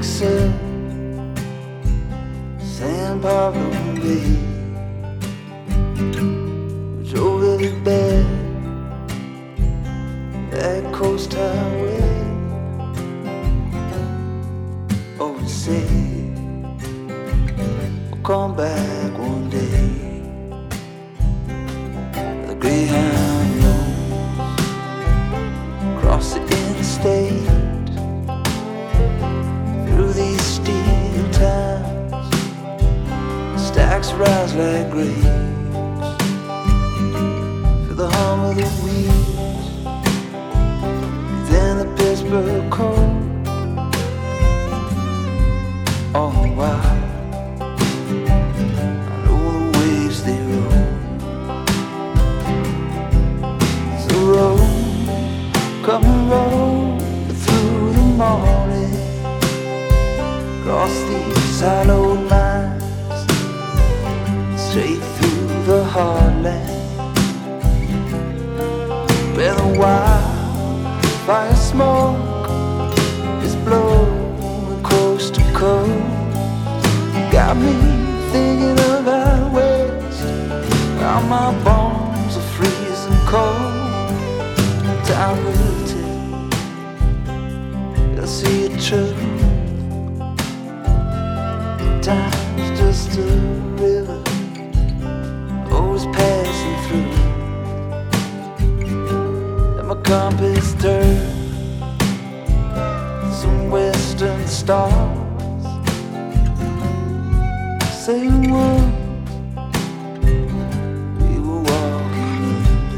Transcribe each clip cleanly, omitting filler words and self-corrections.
Dixon, San Pablo Bay. We drove really bad that coast highway. Oh, we say we'll come back one day. The Greyhound rolls across the interstate through these steel towns. Stacks rise like grapes for the hum of the wheels. Then the Pittsburgh cold. All the while I know the waves they roll. So roll, come and roll through the morning, across these hallowed mines, straight through the heartland, where the wildfire smoke is blowing coast to coast. Got me thinking about west, how my bones are freezing cold. Time will tell, you'll see it true. Time's just a river, always passing through. And my compass turns some western stars. Same world we were walking under.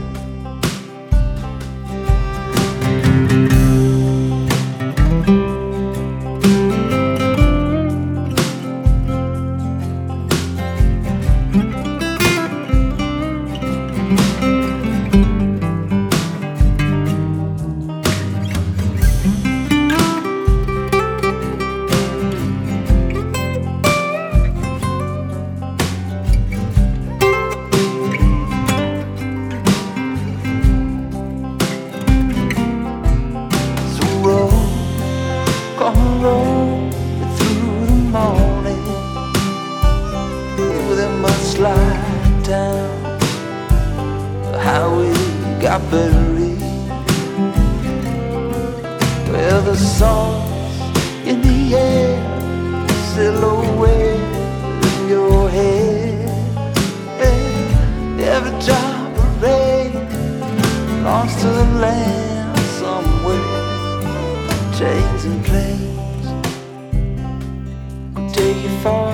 Come roll through the morning with a mudslide down the highway got buried, where the sun's in the air, silhouette in your head. Every drop of rain belongs to the land somewhere. Trains and planes could take you far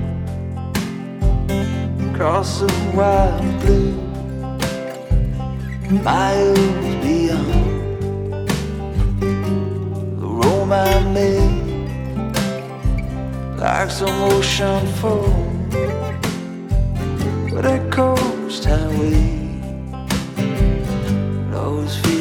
across the wild blue, miles beyond the roam I made, like some ocean foam. But that coast highway will always feel